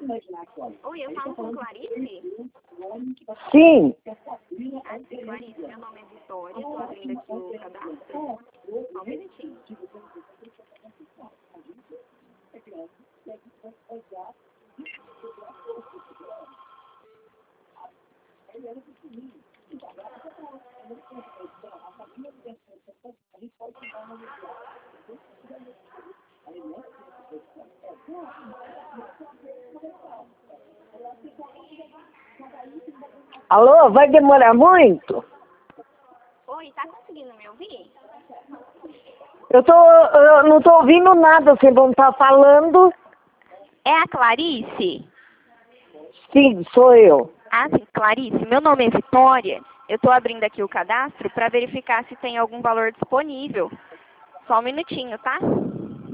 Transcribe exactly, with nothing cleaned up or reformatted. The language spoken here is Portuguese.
Oi, eu falo com Clarice? Sim. Ah, sim, Clarice, meu nome é Vitória, estou abrindo aqui o cadastro. Só um minutinho. Alô, vai demorar muito? Oi, tá conseguindo me ouvir? Eu, tô, eu não tô ouvindo nada, vocês vão estar falando? É a Clarice? Sim, sou eu. Ah, sim, Clarice, meu nome é Vitória. Eu estou abrindo aqui o cadastro para verificar se tem algum valor disponível. Só um minutinho, tá?